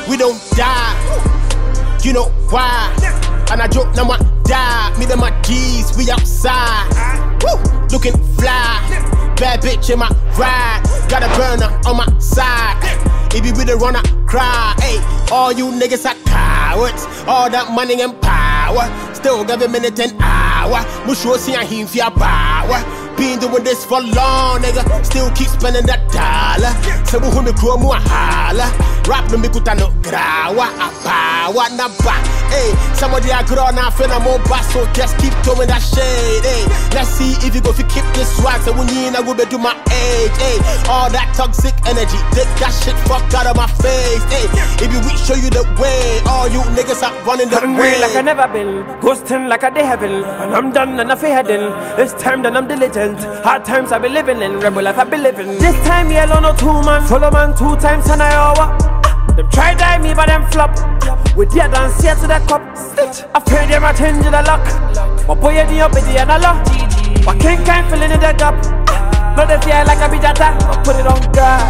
we don't die. You know why? And I joke now my die. Me and my G's, we outside. Woo, looking fly. Bad bitch in my ride. Got a burner on my side. If you really wanna cry, hey, all you niggas are cowards. All that money and power. Still give a minute and hour. Musho see a him for power. Been doing this for long, nigga. Still keep spending that dollar. So who me grow more holla. Rap no me kuta no grawa. Apawa na ba. Hey, somebody I grow now finna more bass. So just keep throwing that shade. Hey, let's see if you go fi keep this swag. So when you in I go be do my age. Hey, all that toxic energy, take that shit fuck out of my face. Hey, if you we show you the way, all you niggas are running the way. Hungry like I never been, ghosting like I day heaven. When I'm done and I feel heading, it's time that I'm diligent. Hard times I be living in, rebel life I be living. This time yellow no 2 man, follow man 2 times and I over. Them try die me but them flop. With the dance here to the cup. I fear them I change the luck. But boy you the up with the analog. But can't filling in the gap. Not the fear like I be jata. I put it on God.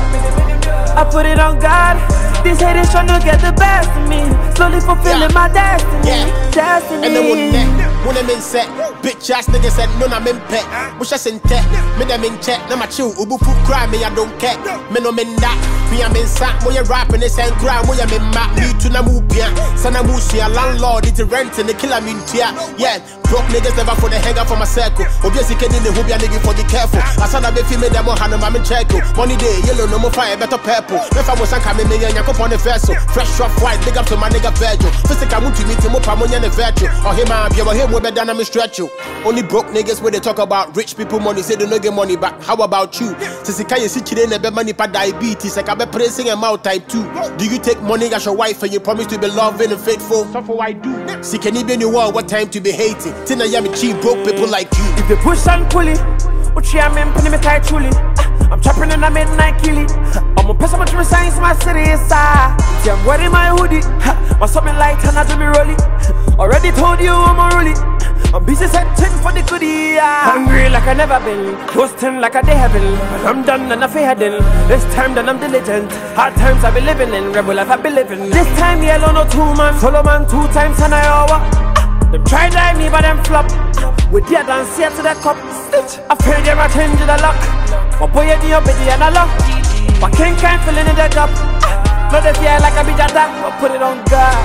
I put it on God. These haters tryna get the best of me. Slowly fulfilling my destiny. Destiny. And then when I'm in set, bitch ass niggas said no I'm in pet. Wish I sent tech, me them in check. Now my chill, ubu food cry me I don't care. Me no men that, me I'm in sack. When you rapping this and crime, when I'm in map. Me to na move ya, sana musi a landlord it's rent and the killer me tia. Yeah, broke niggas never for the hang out for my circle. Obviously can in the hoop ya nigga for be careful. I saw that baby me them on hand I'm in check. Money day, yellow no more fire, better purple. If I was a coming in and on the vessel, fresh off white, big up to my nigga Virgil. Physical want to meet him up, I'm on the virtue. Or him up, you him with better than I'm stretch you. Only broke niggas when they talk about rich people money, say they don't get money back. How about you? Since you can't sit in a bed money for diabetes, like I'm pressing a mouth type 2. Do you take money as your wife and you promise to be loving and faithful? So for I do. See, can even you want what time to be hating? Tina yami cheap broke people like you. If they push and pull it, what you am penny me tight truly. I'm trapping in the midnight killing. I'm a person with science my city is see I'm wearing my hoodie. My something light and I do me rolling. Already told you I'm a rolling. I'm busy setting for the goodie. Hungry like I never been, ghosting like I day heaven. When I'm done and I feel heading, this time that I'm diligent. Hard times I be living in, rebel life I be living. This time yellow no 2 man, follow man 2 times and I over. Them try die me but them flop. With the dance here to the cup. I fear them I change the luck. But boy you the up with the analog. But can't filling in the gap. Not the fear like I be jata. I put it on God.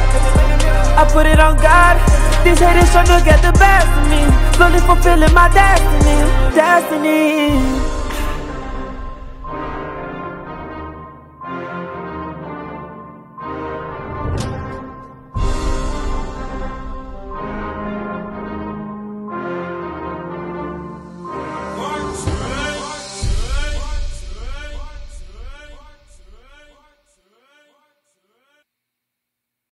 I put it on God. These haters tryna get the best of me. Slowly fulfilling my destiny. Destiny.